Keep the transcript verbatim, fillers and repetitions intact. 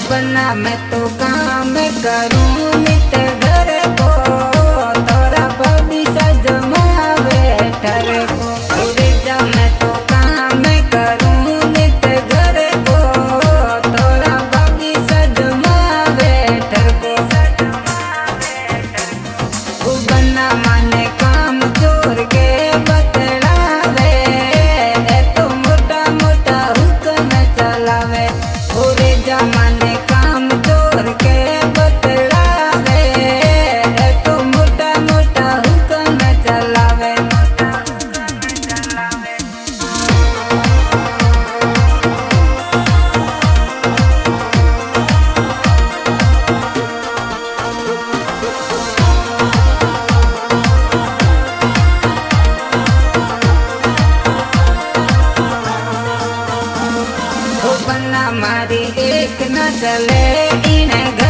बना मैं तो काम करूँ नित घर को, तोरा भविष्य जमावे ठर को। उड़ जा मैं तो काम करूँ नित घर को, तोरा भविष्य जमावे ठर को। उ बना माने काम चोर के बतलावे, ए तो मोटा मोटा हुक्म चलावे। उड़ जा माने काम चोर के बतलावे, ए तो मोटा मोटा हुक्म चलावे। बना मारी एक न चले इन्हें